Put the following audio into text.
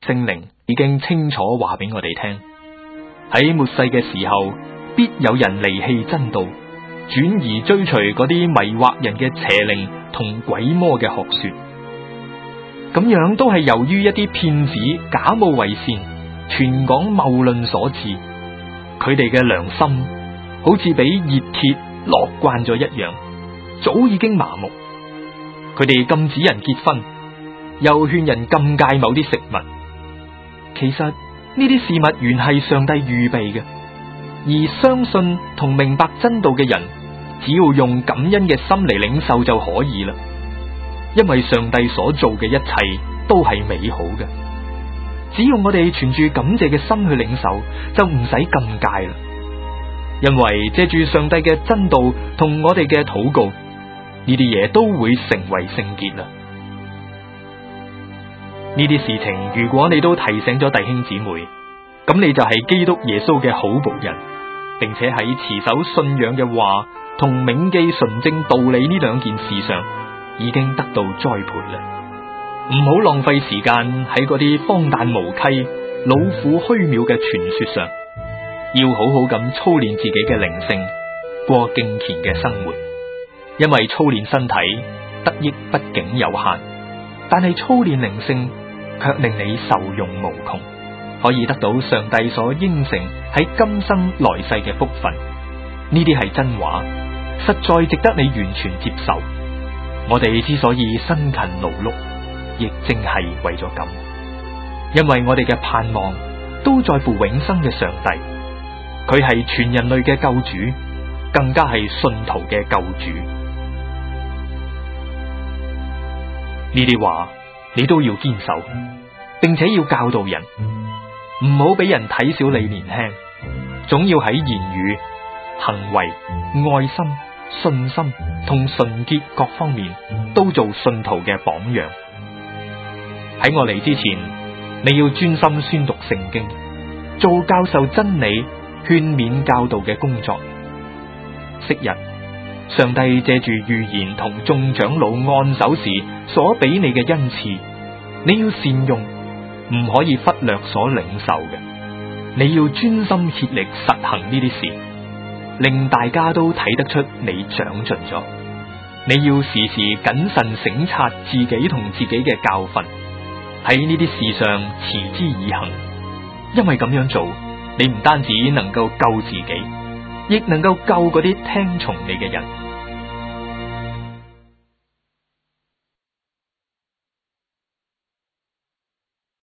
聖靈已經清楚話俾我哋聽，喺末世嘅時候，必有人離棄真道，轉而追隨嗰啲迷惑人嘅邪靈同鬼魔嘅學說。咁樣都係由於一啲騙子假冒為善，傳講謬論所致。佢哋嘅良心好似俾熱鐵烙慣咗一樣，早已經麻木。佢哋禁止人結婚，又勸人禁戒某啲食物。其實呢啲事物原係上帝預備嘅，而相信同明白真道嘅人，只要用感恩嘅心嚟領受就可以啦。因為上帝所做嘅一切都係美好嘅，只要我哋存住感謝嘅心去領受，就唔使禁戒啦。因為借住上帝嘅真道同我哋嘅禱告，呢啲嘢都會成為聖潔啦。呢啲事情如果你都提醒咗弟兄姊妹，咁你就係基督耶穌嘅好僕人，並且喺持守信仰嘅話同銘記純正道理呢兩件事上已經得到栽培啦。唔好浪費時間喺嗰啲荒誕無稽、老虎虛渺嘅傳說上，要好好咁操練自己嘅靈性，過敬虔嘅生活。因為操練身體得益畢竟有限，但係操練靈性卻令你受用無窮，可以得到上帝所應承喺今生來世嘅福分。呢啲係真話，實在值得你完全接受。我哋之所以辛勤勞碌，亦正係為咗咁，因為我哋嘅盼望都在乎永生嘅上帝，佢係全人類嘅救主，更加係信徒嘅救主。呢啲話你都要堅守，並且要教導人，唔好俾人睇小你年輕，總要喺言語、行為、愛心、信心同純潔各方面都做信徒嘅榜樣。喺我嚟之前，你要專心宣讀聖經，做教授真理、勸勉教導嘅工作。昔日上帝借住預言同眾長老按手時所俾你嘅恩賜，你要善用，唔可以忽略所領受嘅。你要專心竭力實行呢啲事，令大家都睇得出你長進咗。你要時時謹慎省察自己同自己嘅教訓，喺呢啲事上持之以恆。因為咁樣做，你唔單止能夠救自己，亦能夠救嗰啲聽從你嘅人。